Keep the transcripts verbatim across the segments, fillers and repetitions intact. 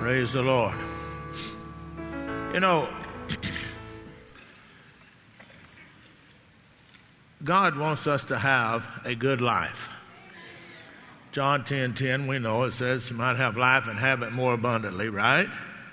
Praise the Lord. You know, God wants us to have a good life. John ten ten, we know it says you might have life and have it more abundantly, right?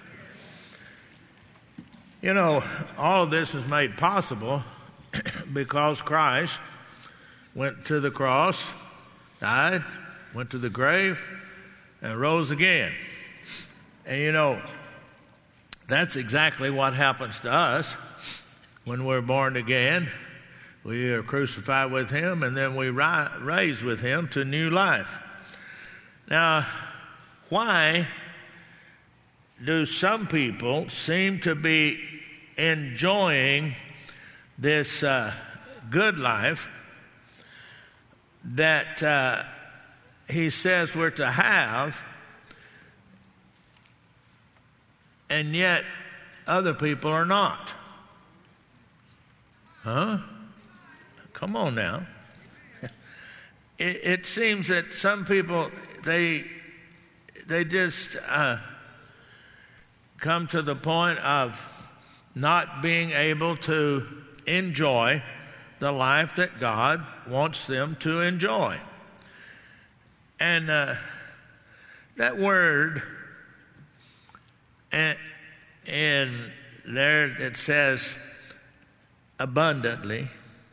You know, all of this is made possible because Christ went to the cross, died, went to the grave, and rose again. And you know, that's exactly what happens to us when we're born again. We are crucified with Him, and then we ri- raise with Him to new life. Now, why do some people seem to be enjoying this uh, good life that uh, He says we're to have, and yet other people are not? Huh? Come on now. It, it seems that some people, they they just uh, come to the point of not being able to enjoy the life that God wants them to enjoy. And uh, that word, and, and there it says abundantly.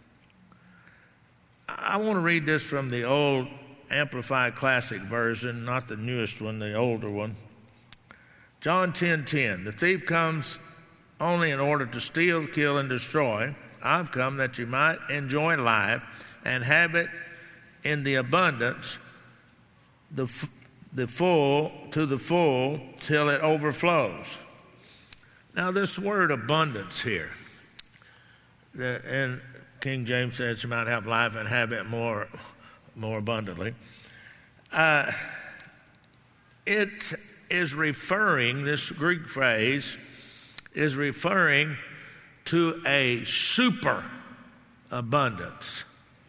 I want to read this from the old Amplified Classic version, not the newest one, the older one. John ten ten, the thief comes only in order to steal, kill, and destroy. I've come that you might enjoy life and have it in the abundance, the the full, to the full, till it overflows. Now this word abundance here, the, and King James says you might have life and have it more, more abundantly. Uh, it is referring, this Greek phrase is referring to a super abundance.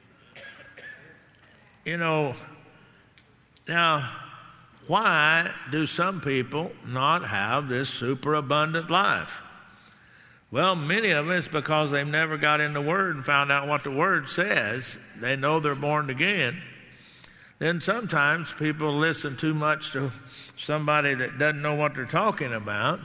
You know, now, why do some people not have this super abundant life? Well, many of them, it's because they've never got in the Word and found out what the Word says. They know they're born again. Then sometimes people listen too much to somebody that doesn't know what they're talking about.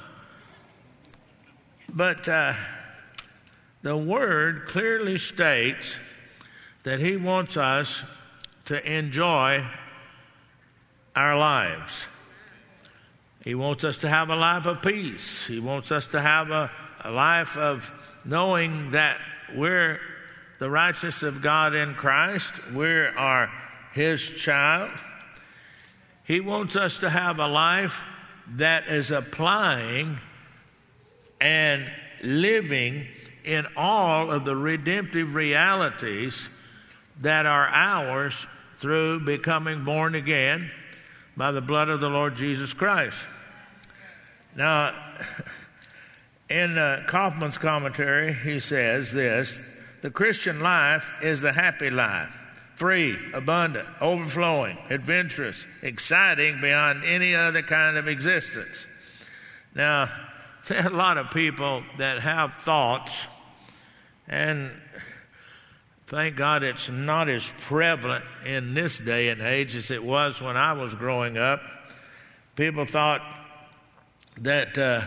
But uh, the Word clearly states that He wants us to enjoy our lives. He wants us to have a life of peace. He wants us to have a A life of knowing that we're the righteousness of God in Christ. We are His child. He wants us to have a life that is applying and living in all of the redemptive realities that are ours through becoming born again by the blood of the Lord Jesus Christ. Now, in uh, Kaufman's commentary, he says this: the Christian life is the happy life, free, abundant, overflowing, adventurous, exciting beyond any other kind of existence. Now, there are a lot of people that have thoughts, and thank God it's not as prevalent in this day and age as it was when I was growing up. People thought that uh,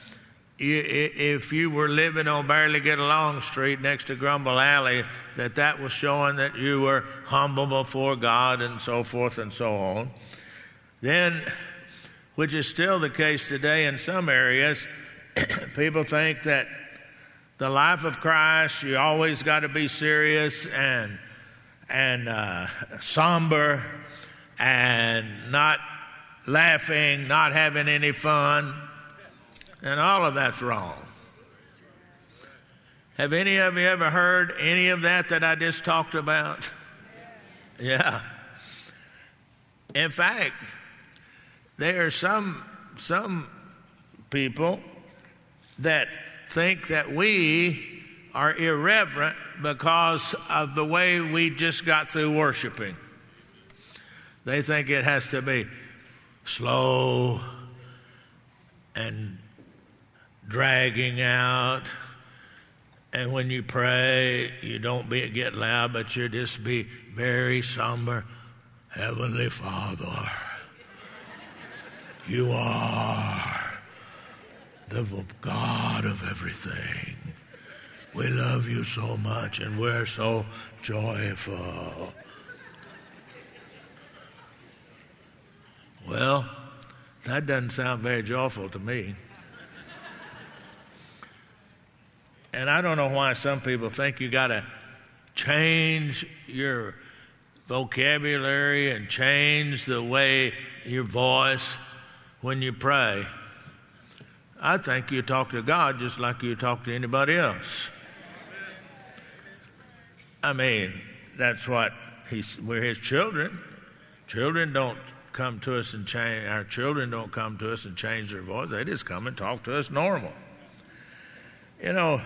if you were living on Barely Get Along Street next to Grumble Alley, that that was showing that you were humble before God and so forth and so on. Then, which is still the case today in some areas, people think that the life of Christ, you always got to be serious and and uh, somber and not laughing, not having any fun. And all of that's wrong. Have any of you ever heard any of that that I just talked about? Yeah. In fact, there are some some people that think that we are irreverent because of the way we just got through worshiping. They think it has to be slow and dragging out. And when you pray, you don't be, get loud, but you just be very somber. Heavenly Father, you are the God of everything. We love you so much, and we're so joyful. Well, that doesn't sound very joyful to me. And I don't know why some people think you got to change your vocabulary and change the way your voice when you pray. I think you talk to God just like you talk to anybody else. I mean, that's what he's, we're his children. Children don't come to us and change, our children don't come to us and change their voice. They just come and talk to us normal. You know,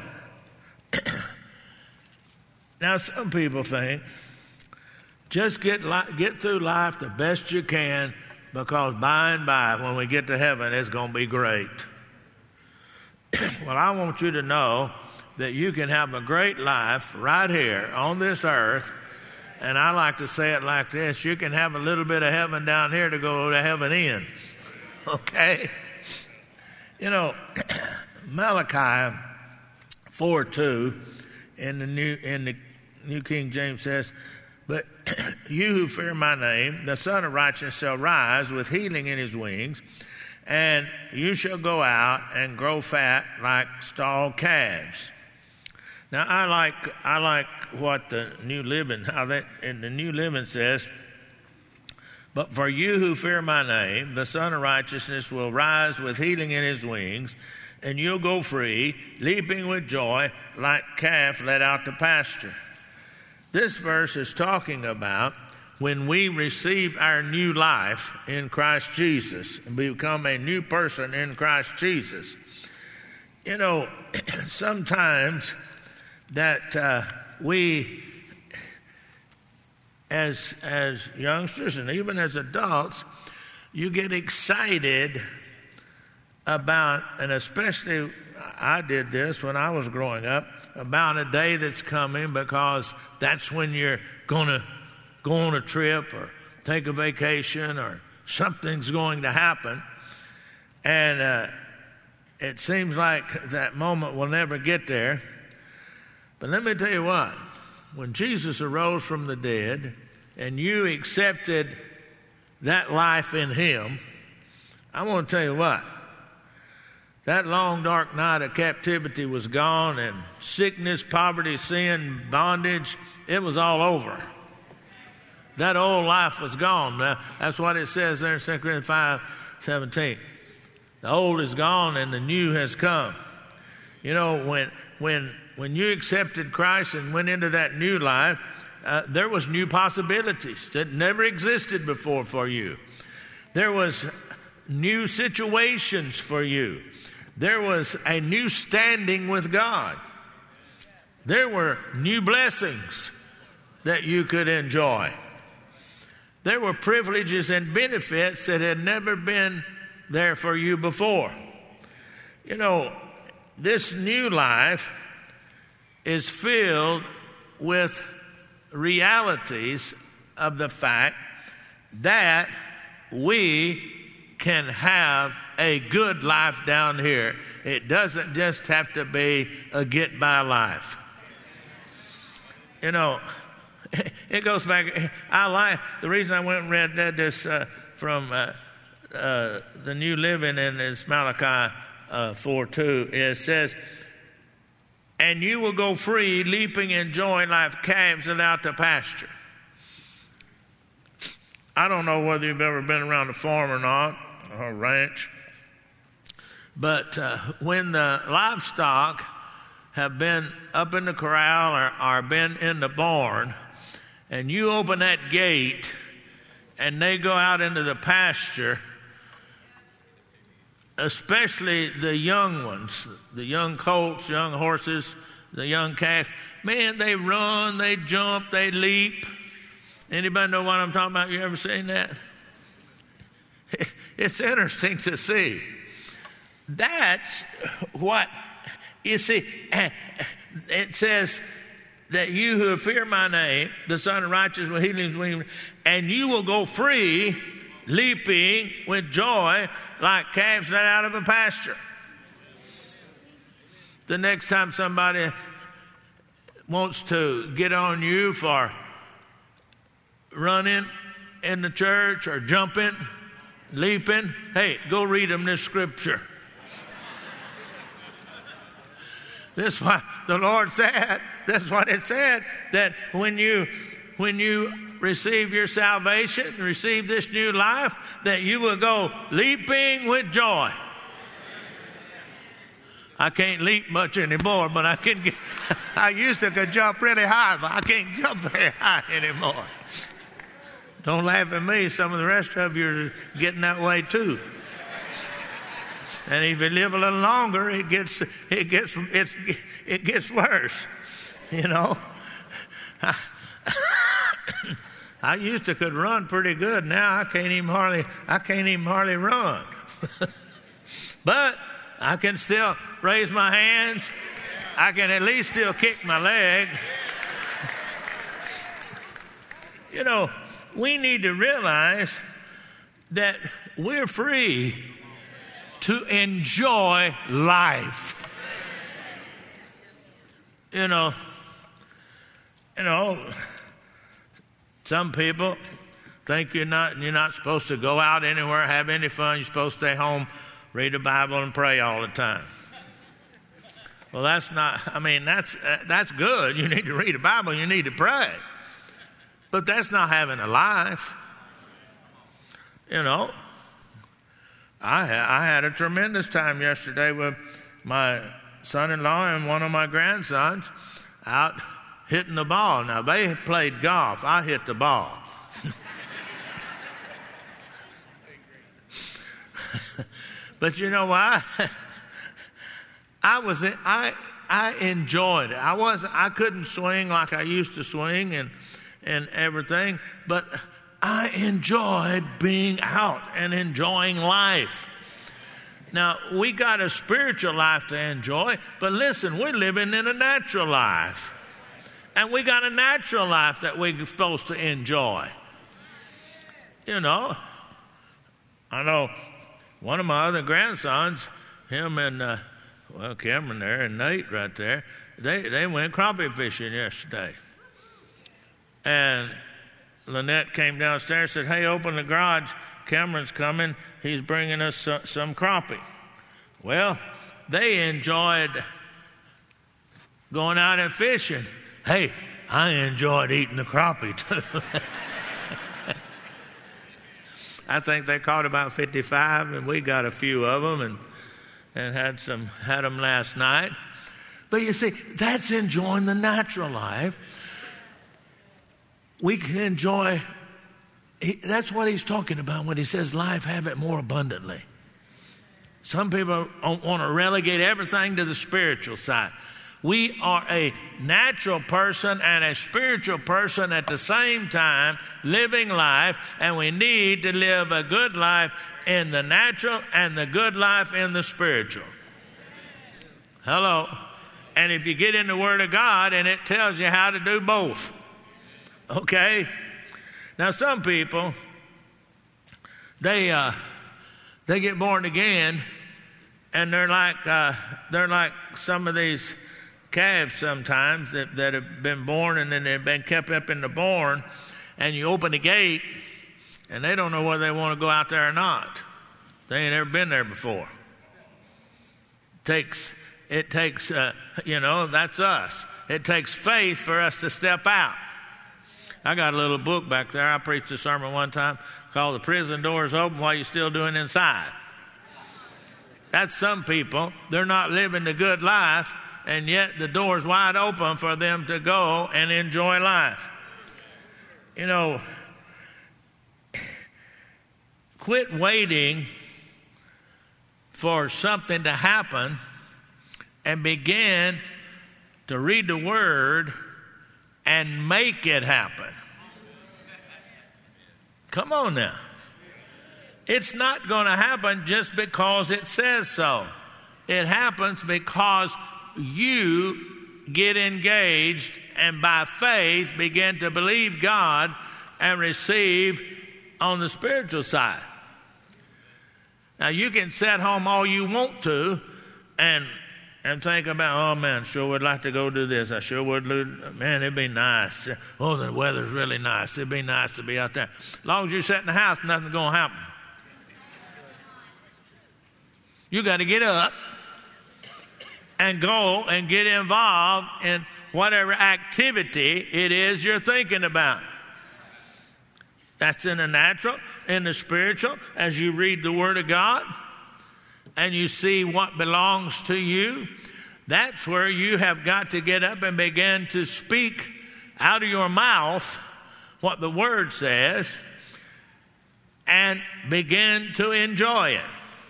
now some people think, just get li- get through life the best you can, because by and by, when we get to heaven, it's going to be great. Well, I want you to know that you can have a great life right here on this earth, and I like to say it like this: you can have a little bit of heaven down here to go to heaven in. Okay? You know, Malachi four two in the new in the New King James says, "But you who fear my name, the Son of Righteousness shall rise with healing in his wings, and you shall go out and grow fat like stalled calves." Now I like I like what the New Living how that in the New Living says, "But for you who fear my name, the Son of Righteousness will rise with healing in his wings, and you'll go free, leaping with joy like calf led out to pasture." This verse is talking about when we receive our new life in Christ Jesus and become a new person in Christ Jesus. You know, sometimes that uh, we, as as youngsters and even as adults, you get excited about, and especially I did this when I was growing up, about a day that's coming, because that's when you're going to go on a trip or take a vacation or something's going to happen. And uh, it seems like that moment will never get there. But let me tell you what, when Jesus arose from the dead and you accepted that life in him, I want to tell you what, that long, dark night of captivity was gone, and sickness, poverty, sin, bondage, it was all over. That old life was gone. Now, that's what it says there in Second Corinthians five seventeen. The old is gone and the new has come. You know, when when when you accepted Christ and went into that new life, uh, there was new possibilities that never existed before for you. There was new situations for you. There was a new standing with God. There were new blessings that you could enjoy. There were privileges and benefits that had never been there for you before. You know, this new life is filled with realities of the fact that we can have a good life down here. It doesn't just have to be a get by life. You know, it goes back. I like the reason I went and read that this uh, from uh, uh, the New Living in this Malachi uh, four two. It says, "And you will go free, leaping and joying like calves without the pasture." I don't know whether you've ever been around a farm or not, or a ranch, but uh, when the livestock have been up in the corral or, or been in the barn, and you open that gate and they go out into the pasture, especially the young ones, the young colts, young horses, the young calves, man, they run, they jump, they leap. Anybody know what I'm talking about? You ever seen that? It's interesting to see. That's what, you see, it says that you who fear my name, the Son of Righteousness will heal his wings, and you will go free, leaping with joy like calves let out of a pasture. The next time somebody wants to get on you for running in the church or jumping, leaping, hey, go read them this scripture. This is what the Lord said. That's what it said, that when you when you receive your salvation, receive this new life, that you will go leaping with joy. I can't leap much anymore, but I can get, I used to could jump really high, but I can't jump very high anymore. Don't laugh at me. Some of the rest of you are getting that way too. And if you live a little longer, it gets it gets it's it gets worse. You know, I, I used to could run pretty good. Now I can't even hardly I can't even hardly run. But I can still raise my hands. I can at least still kick my leg. You know, we need to realize that we're free to enjoy life. You know, you know, some people think you're not you're not supposed to go out anywhere, have any fun. You're supposed to stay home, read the Bible, and pray all the time. Well, that's not. I mean, that's uh, that's good. You need to read the Bible. You need to pray, but that's not having a life. You know. I, I had a tremendous time yesterday with my son-in-law and one of my grandsons out hitting the ball. Now, they played golf. I hit the ball. But you know what? I was I I enjoyed it. I wasn't I couldn't swing like I used to swing and and everything, but I enjoyed being out and enjoying life. Now, we got a spiritual life to enjoy, but listen, we're living in a natural life. And we got a natural life that we're supposed to enjoy. You know, I know one of my other grandsons, him and, uh, well, Cameron there and Nate right there, they, they went crappie fishing yesterday. And Lynette came downstairs and said, hey, open the garage. Cameron's coming. He's bringing us some, some crappie. Well, they enjoyed going out and fishing. Hey, I enjoyed eating the crappie too. I think they caught about fifty-five, and we got a few of them and, and had some had them last night. But you see, that's enjoying the natural life. We can enjoy, he, that's what he's talking about when he says life, have it more abundantly. Some people want to relegate everything to the spiritual side. We are a natural person and a spiritual person at the same time, living life, and we need to live a good life in the natural and the good life in the spiritual. Hello. And if you get in the Word of God, and it tells you how to do both. Okay? Now, some people, they uh, they get born again, and they're like uh, they're like some of these calves sometimes that, that have been born and then they've been kept up in the barn, and you open the gate, and they don't know whether they want to go out there or not. They ain't ever been there before. It takes it takes uh, you know that's us. It takes faith for us to step out. I got a little book back there. I preached a sermon one time called "The Prison Doors Open While You're Still Doing Inside." That's some people. They're not living the good life, and yet the door's wide open for them to go and enjoy life. You know, quit waiting for something to happen and begin to read the Word and make it happen. Come on now. It's not going to happen just because it says so. It happens because you get engaged and by faith begin to believe God and receive on the spiritual side. Now, you can sit home all you want to and and think about, oh, man, sure would like to go do this. I sure would. Man, it'd be nice. Oh, the weather's really nice. It'd be nice to be out there. As long as you sit in the house, nothing's going to happen. You got to get up and go and get involved in whatever activity it is you're thinking about. That's in the natural, in the spiritual, as you read the Word of God and you see what belongs to you. That's where you have got to get up and begin to speak out of your mouth what the Word says and begin to enjoy it.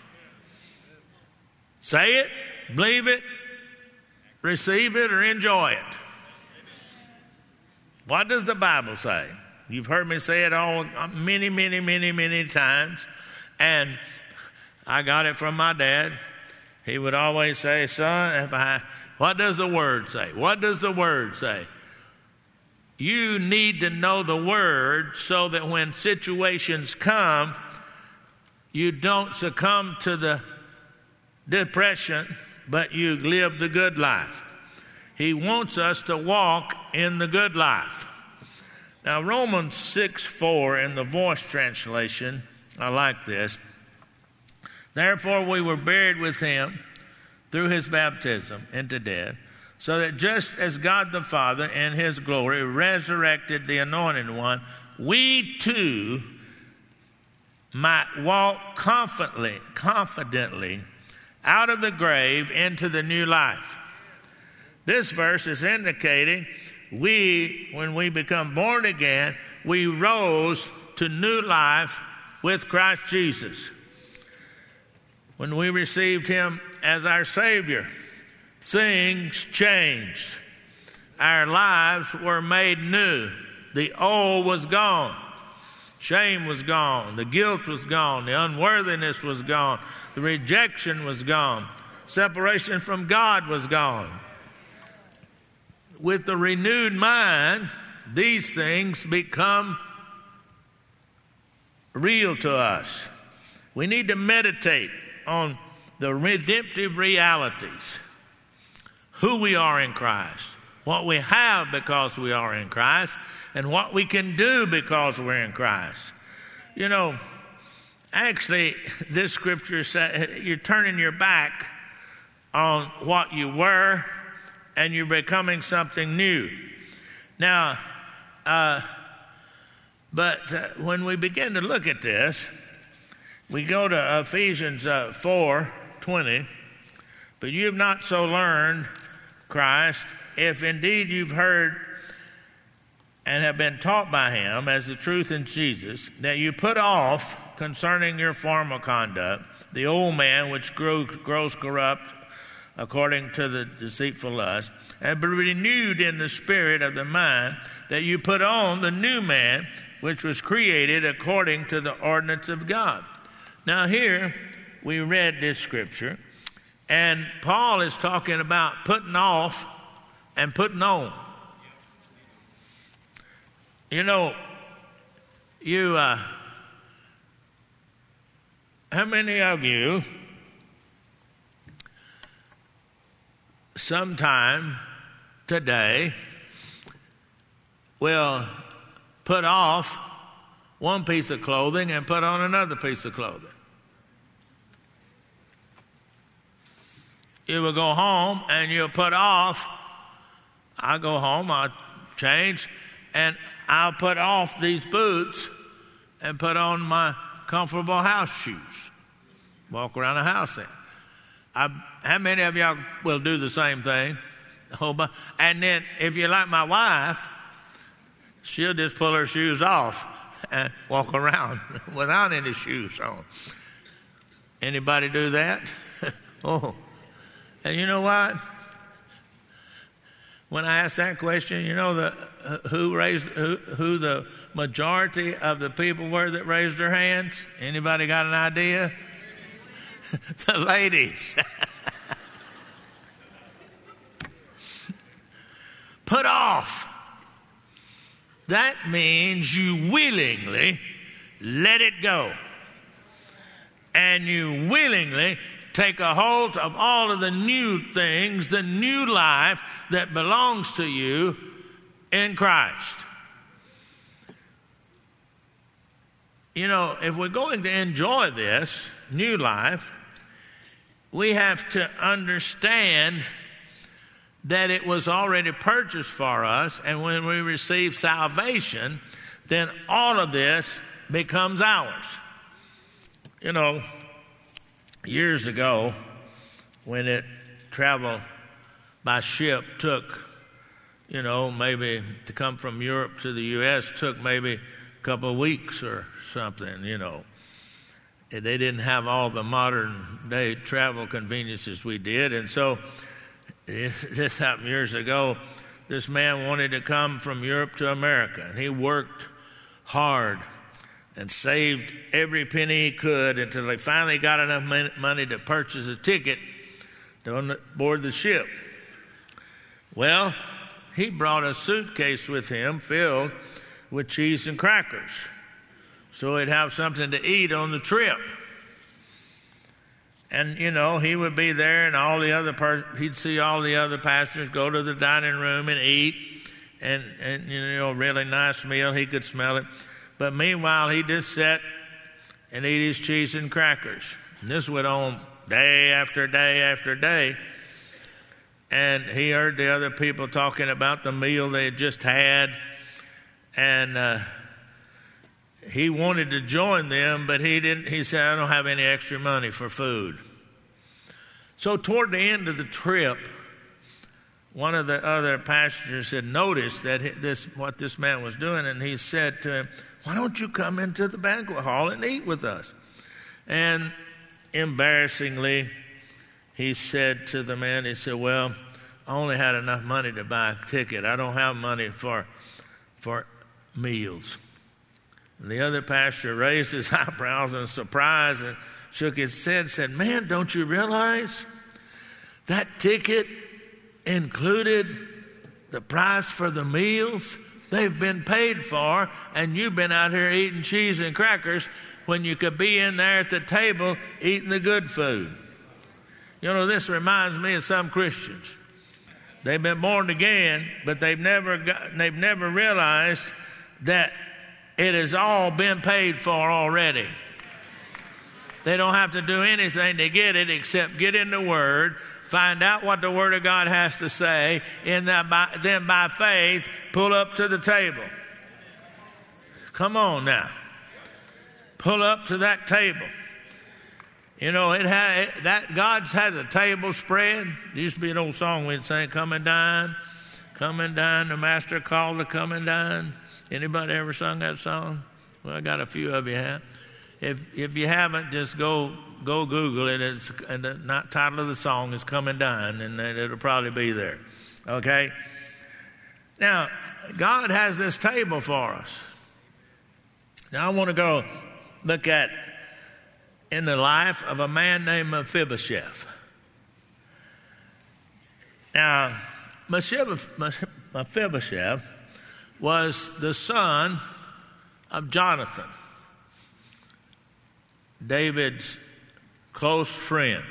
Say it, believe it, receive it, or enjoy it. What does the Bible say? You've heard me say it all many, many, many, many times. And I got it from my dad. He would always say, son, if I, what does the Word say? What does the Word say? You need to know the Word so that when situations come, you don't succumb to the depression, but you live the good life. He wants us to walk in the good life. Now, Romans six four in the Voice translation, I like this. Therefore we were buried with him through his baptism into death, so that just as God the Father in his glory resurrected the Anointed One, we too might walk confidently, confidently out of the grave into the new life. This verse is indicating we, when we become born again, we rose to new life with Christ Jesus. When we received him as our Savior, things changed. Our lives were made new. The old was gone. Shame was gone. The guilt was gone. The unworthiness was gone. The rejection was gone. Separation from God was gone. With the renewed mind, these things become real to us. We need to meditate on the redemptive realities, who we are in Christ, what we have because we are in Christ, and what we can do because we're in Christ. You know, actually, this scripture says you're turning your back on what you were and you're becoming something new. Now, uh, but uh, when we begin to look at this, we go to Ephesians uh, four twenty. But you have not so learned Christ, if indeed you've heard and have been taught by him as the truth in Jesus, that you put off concerning your former conduct the old man which grows, grows corrupt according to the deceitful lust, and be renewed in the spirit of the mind, that you put on the new man which was created according to the ordinance of God. Now here we read this scripture, and Paul is talking about putting off and putting on. You know, you, uh, how many of you sometime today will put off one piece of clothing and put on another piece of clothing? You will go home and you'll put off, I'll go home, I'll change, and I'll put off these boots and put on my comfortable house shoes. Walk around the house in. I, how many of y'all will do the same thing? And then if you're like my wife, she'll just pull her shoes off and walk around without any shoes on. Anybody do that? Oh. And you know what? when I asked that question, you know the who raised who, who the majority of the people were that raised their hands? Anybody got an idea? The ladies. Put off. That means you willingly let it go. And you willingly take a hold of all of the new things, the new life that belongs to you in Christ. You know, if we're going to enjoy this new life, we have to understand that it was already purchased for us, and when we receive salvation, then all of this becomes ours. You know, years ago, when it travel by ship took, you know, maybe to come from Europe to the U S took maybe a couple of weeks or something, you know. They didn't have all the modern day travel conveniences we did, and so this happened years ago. This man wanted to come from Europe to America, and he worked hard and saved every penny he could until he finally got enough money to purchase a ticket to board the ship. Well, he brought a suitcase with him filled with cheese and crackers, so he'd have something to eat on the trip. And, you know, he would be there, and all the other per- he'd see all the other passengers go to the dining room and eat, and, and, you know, really nice meal. He could smell it. But meanwhile, he just sat and ate his cheese and crackers. And this went on day after day after day. And he heard the other people talking about the meal they had just had. And uh, he wanted to join them, but he didn't. He said, I don't have any extra money for food. So toward the end of the trip, one of the other passengers had noticed that this what this man was doing, and he said to him, why don't you come into the banquet hall and eat with us? And embarrassingly, he said to the man, he said, well, I only had enough money to buy a ticket. I don't have money for for meals. And the other pastor raised his eyebrows in surprise and shook his head and said, man, don't you realize that ticket included the price for the meals? They've been paid for, and you've been out here eating cheese and crackers when you could be in there at the table eating the good food. You know, this reminds me of some Christians. They've been born again, but they've never got, they've never realized that it has all been paid for already. They don't have to do anything to get it except get in the Word, find out what the Word of God has to say, and then by faith, pull up to the table. Come on now. Pull up to that table. You know, it had, that God has a table spread. There used to be an old song we'd sing, come and dine, come and dine, the master called to come and dine. Anybody ever sung that song? Well, I got a few of you have. If if you haven't, just go go Google it. It's, and the not, title of the song is Come and Dine, and it'll probably be there. Okay? Now, God has this table for us. Now, I want to go look at in the life of a man named Mephibosheth. Now, Mephibosheth was the son of Jonathan, David's close friend.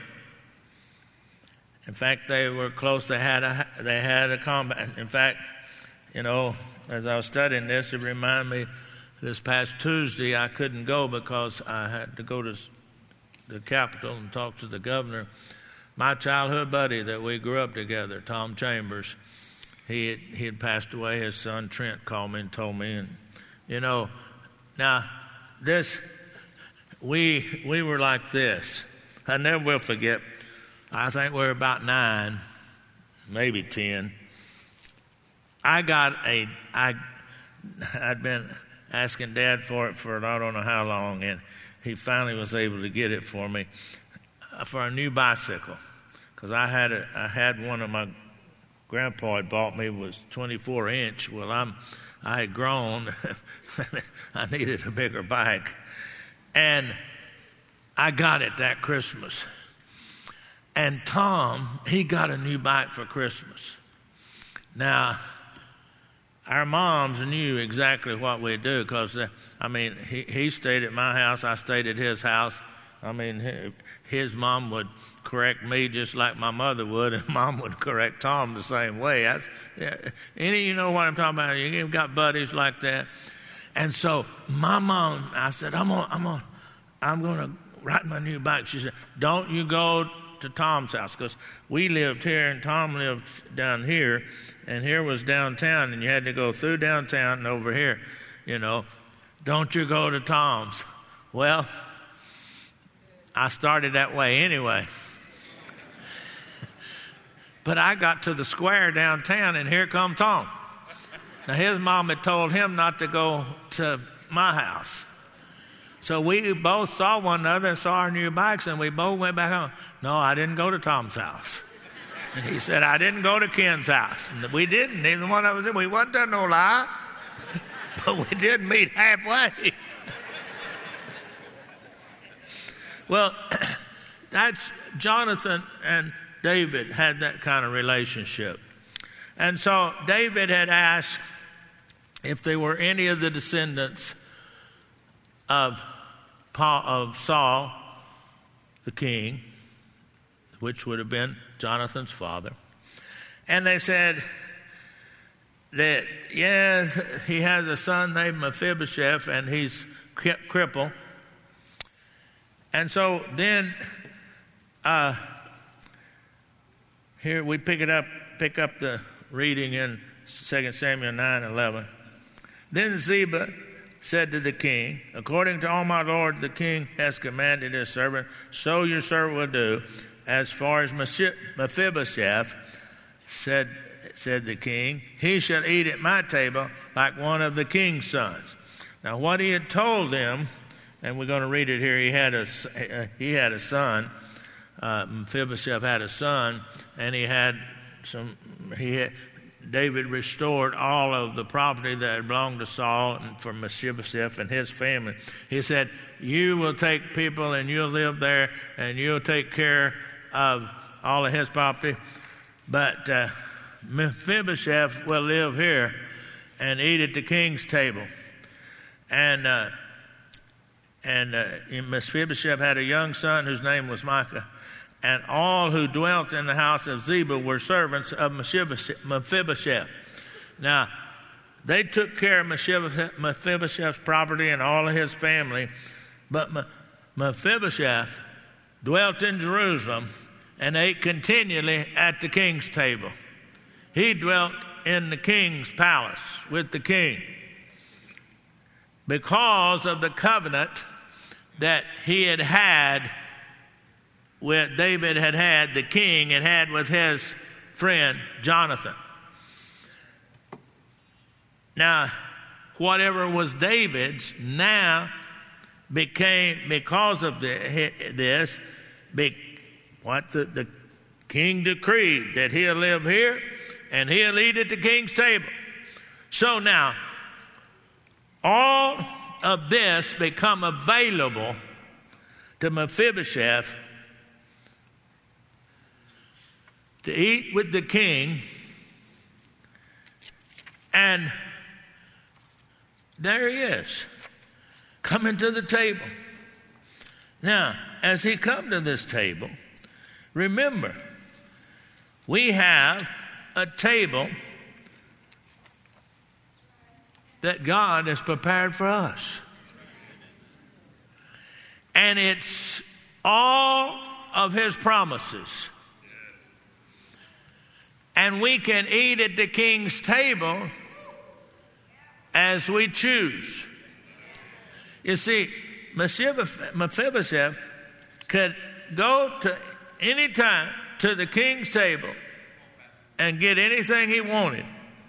In fact, they were close. They had a they had a combat. In fact, you know, as I was studying this, it reminded me. This past Tuesday, I couldn't go because I had to go to the Capitol and talk to the governor. My childhood buddy that we grew up together, Tom Chambers, he had, he had passed away. His son Trent called me and told me, and you know, now this we we were like this. I never will forget. I think we were about nine, maybe ten. I got a I I'd been asking Dad for it for I don't know how long, and he finally was able to get it for me for a new bicycle, because I had a, I had one of my Grandpa had bought me was twenty-four inch. Well, I'm I had grown. I needed a bigger bike. And I got it that Christmas. And Tom, he got a new bike for Christmas. Now, our moms knew exactly what we'd do because, uh, I mean, he, he stayed at my house. I stayed at his house. I mean, his mom would correct me just like my mother would, and Mom would correct Tom the same way. That's, yeah, any, you know what I'm talking about? You've got buddies like that. And so my mom, I said, I'm on, I'm on, I'm going to ride my new bike. She said, don't you go to Tom's house, because we lived here and Tom lived down here, and here was downtown, and you had to go through downtown and over here, you know. Don't you go to Tom's. Well, I started that way anyway. But I got to the square downtown, and here come Tom. Now, his mom had told him not to go to my house. So we both saw one another and saw our new bikes, and we both went back home. No, I didn't go to Tom's house. And he said, I didn't go to Ken's house. And we didn't. Neither one of us. We wasn't done no lie. But we did meet halfway. Well, that's Jonathan and David had that kind of relationship. And so David had asked if there were any of the descendants of, Paul, of Saul, the king, which would have been Jonathan's father. And they said that, yes, he has a son named Mephibosheth, and he's crippled. And so then, uh, here we pick it up, pick up the reading in Second Samuel nine eleven. Then Ziba said to the king, according to all my lord the king has commanded his servant, so your servant will do. As far as Mephibosheth, said, said the king, he shall eat at my table like one of the king's sons. Now what he had told them, and we're going to read it here, he had a, he had a son, uh, Mephibosheth had a son, and he had some, he had, David restored all of the property that had belonged to Saul and for Mephibosheth and his family. He said, you will take people and you'll live there and you'll take care of all of his property. But uh, Mephibosheth will live here and eat at the king's table. And uh, and uh, Mephibosheth had a young son whose name was Micah. And all who dwelt in the house of Ziba were servants of Mephibosheth. Now, they took care of Mephibosheth's property and all of his family, but Mephibosheth dwelt in Jerusalem and ate continually at the king's table. He dwelt in the king's palace with the king because of the covenant that he had had with David had had, the king had had with his friend Jonathan. Now, whatever was David's now became, because of the, this, be, what the, the king decreed that he'll live here and he'll eat at the king's table. So now, all of this become available to Mephibosheth to eat with the king, and there he is, coming to the table. Now, as he come to this table, remember, we have a table that God has prepared for us. And it's all of his promises. And we can eat at the king's table as we choose. You see, Mephibosheth could go to any time to the king's table and get anything he wanted.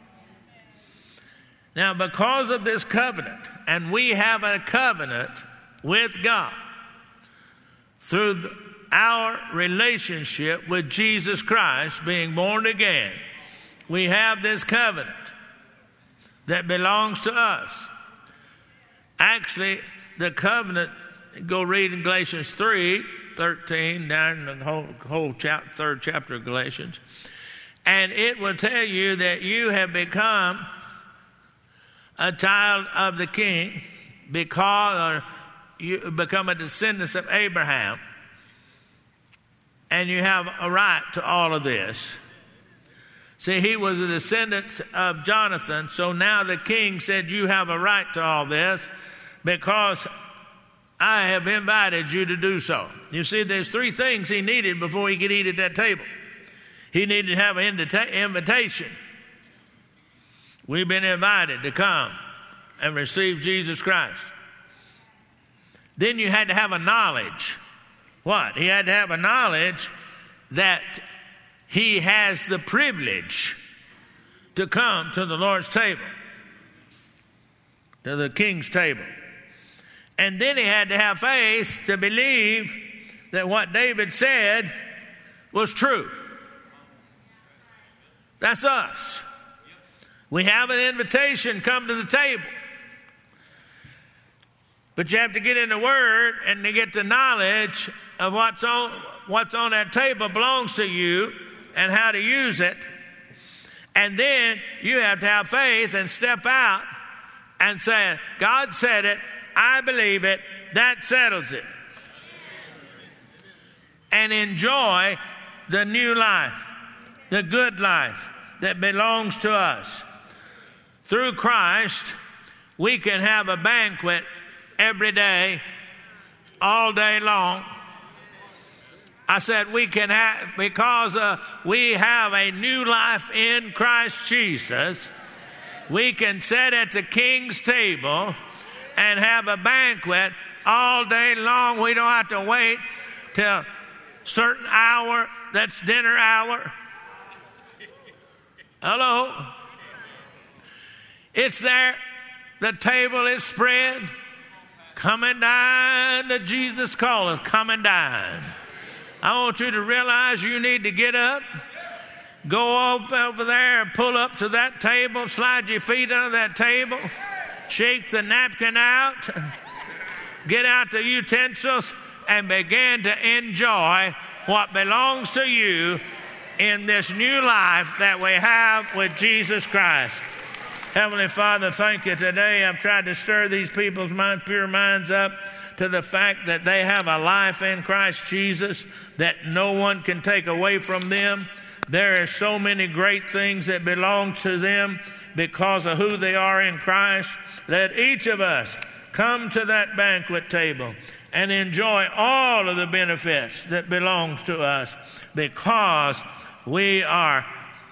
Now, because of this covenant, and we have a covenant with God through the our relationship with Jesus Christ, being born again we have this covenant that belongs to us. Actually, the covenant, go read in Galatians three thirteen, down in the whole, whole chapter, third chapter of Galatians, and it will tell you that you have become a child of the King because or you become a descendant of Abraham, and you have a right to all of this. See, he was a descendant of Jonathan, so now the king said, you have a right to all this because I have invited you to do so. You see, there's three things he needed before he could eat at that table. He needed to have an invitation. We've been invited to come and receive Jesus Christ. Then you had to have a knowledge. What? He had to have a knowledge that he has the privilege to come to the Lord's table, to the king's table. And then he had to have faith to believe that what David said was true. That's us. We have an invitation, come to the table. But you have to get in the Word and to get the knowledge of what's on, what's on that table belongs to you and how to use it. And then you have to have faith and step out and say, God said it, I believe it, that settles it. And enjoy the new life, the good life that belongs to us. Through Christ, we can have a banquet every day, all day long. I said we can have, because uh, we have a new life in Christ Jesus, we can sit at the king's table and have a banquet all day long. We don't have to wait till a certain hour, that's dinner hour. Hello? It's there. The table is spread. Come and dine, the Jesus calleth. Come and dine. I want you to realize you need to get up, go up over there and pull up to that table, slide your feet under that table, shake the napkin out, get out the utensils, and begin to enjoy what belongs to you in this new life that we have with Jesus Christ. Heavenly Father, thank you today. I've tried to stir these people's mind, pure minds up to the fact that they have a life in Christ Jesus that no one can take away from them. There are so many great things that belong to them because of who they are in Christ. Let each of us come to that banquet table and enjoy all of the benefits that belongs to us because we are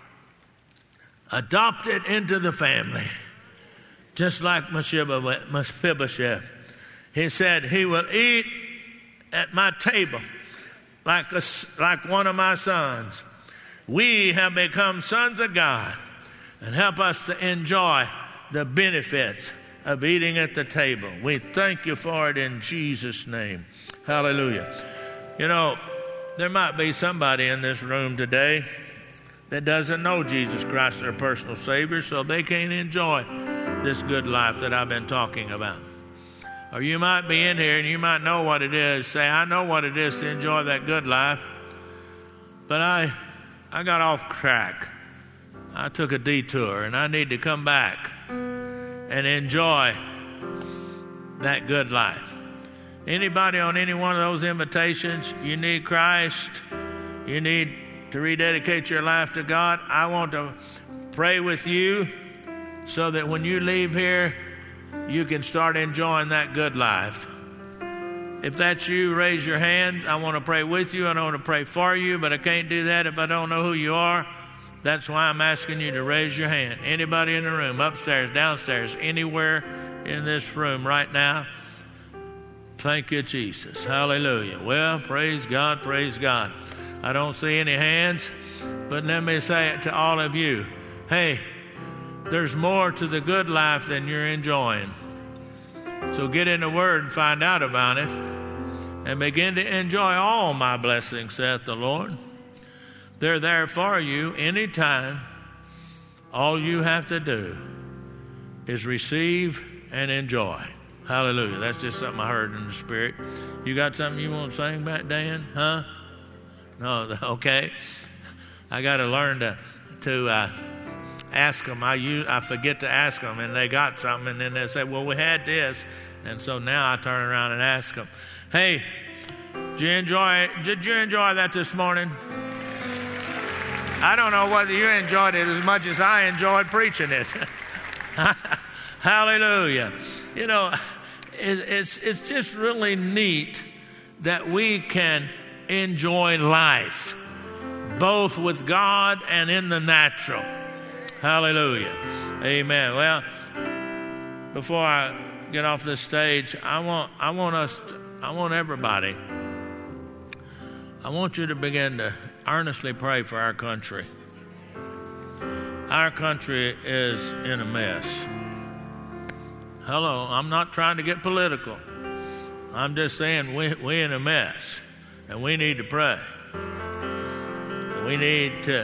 adopted into the family, just like Mephibosheth. He said, he will eat at my table like, a, like one of my sons. We have become sons of God, and help us to enjoy the benefits of eating at the table. We thank you for it in Jesus' name. Hallelujah. You know, there might be somebody in this room today that doesn't know Jesus Christ, their personal Savior, so they can't enjoy this good life that I've been talking about. Or you might be in here and you might know what it is. Say, I know what it is to enjoy that good life, but I, I got off track. I took a detour and I need to come back and enjoy that good life. Anybody on any one of those invitations, you need Christ, you need to rededicate your life to God, I want to pray with you so that when you leave here, you can start enjoying that good life. If that's you, raise your hand. I want to pray with you. I want to pray for you, but I can't do that if I don't know who you are. That's why I'm asking you to raise your hand. Anybody in the room, upstairs, downstairs, anywhere in this room right now. Thank you, Jesus. Hallelujah. Well, praise God, praise God. I don't see any hands, but let me say it to all of you. Hey, there's more to the good life than you're enjoying. So get in the Word and find out about it and begin to enjoy all my blessings, saith the Lord. They're there for you anytime All you have to do is receive and enjoy. Hallelujah. That's just something I heard in the Spirit. You got something you want to sing back, Dan? Huh? No, okay. I got to learn to to uh, ask them. I use, I forget to ask them, and they got something, and then they say, well, we had this. And so now I turn around and ask them, hey, did you enjoy, did you enjoy that this morning? I don't know whether you enjoyed it as much as I enjoyed preaching it. Hallelujah. You know, it's it's just really neat that we can enjoy life, both with God and in the natural. Hallelujah. Amen. Well, before I get off this stage, I want I want us to, I want everybody, I want you to begin to earnestly pray for our country. Our country is in a mess. Hello, I'm not trying to get political. I'm just saying we, we're in a mess, and we need to pray. We need to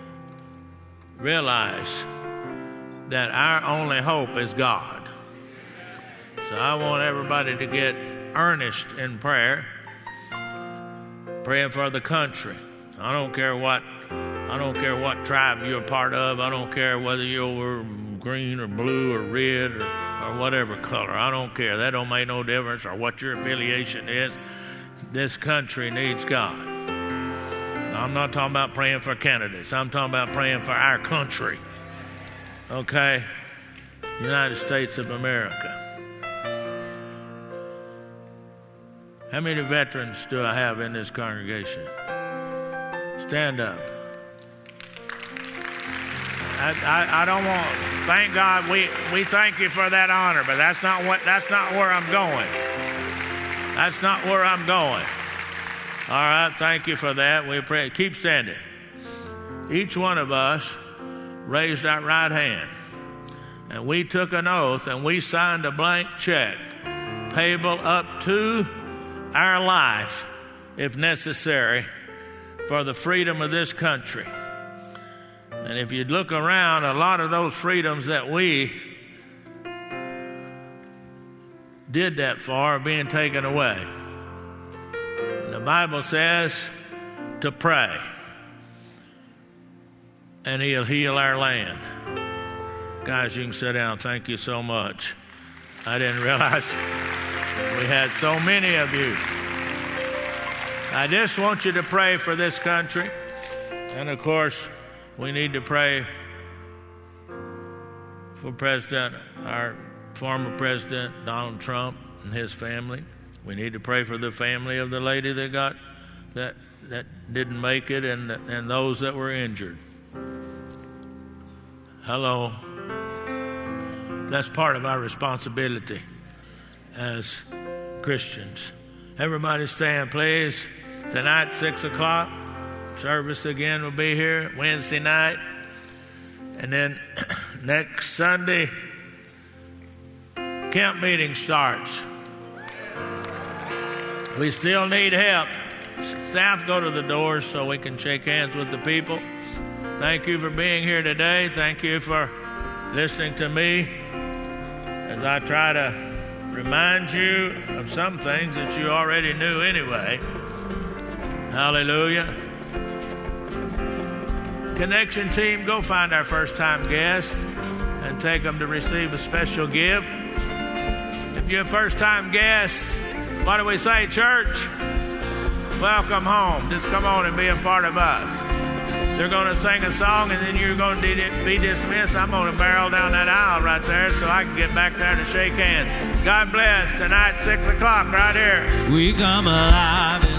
realize that our only hope is God. So I want everybody to get earnest in prayer, praying for the country. I don't care what I don't care what tribe you're a part of. I don't care whether you're green or blue or red or, or whatever color. I don't care. That don't make no difference, or what your affiliation is. This country needs God. Now, I'm not talking about praying for candidates. I'm talking about praying for our country. Okay? United States of America. How many veterans do I have in this congregation? Stand up. I, I, I don't want. Thank God we, we thank you for that honor, but that's not what. That's not where I'm going. That's not where I'm going. All right. Thank you for that. We pray. Keep standing. Each one of us raised our right hand, and we took an oath, and we signed a blank check, payable up to our life, if necessary, for the freedom of this country. And if you look around, a lot of those freedoms that we did that for are being taken away. And the Bible says to pray, and He'll heal our land. Guys, you can sit down. Thank you so much. I didn't realize we had so many of you. I just want you to pray for this country. And of course, we need to pray for President, our former President, Donald Trump, and his family. We need to pray for the family of the lady that got that that didn't make it, and and those that were injured. Hello. That's part of our responsibility as Christians. Everybody stand, please. Tonight, six o'clock, service again will be here, Wednesday night. And then next Sunday, camp meeting starts. We still need help. Staff, go to the doors so we can shake hands with the people. Thank you for being here today. Thank you for listening to me as I try to remind you of some things that you already knew anyway. Hallelujah. Connection team, go find our first-time guests and take them to receive a special gift. If you're a first-time guest, what do we say, church? Welcome home. Just come on and be a part of us. They're going to sing a song, and then you're going to be dismissed. I'm going to barrel down that aisle right there so I can get back there to shake hands. God bless. Tonight, six o'clock, right here. We come alive.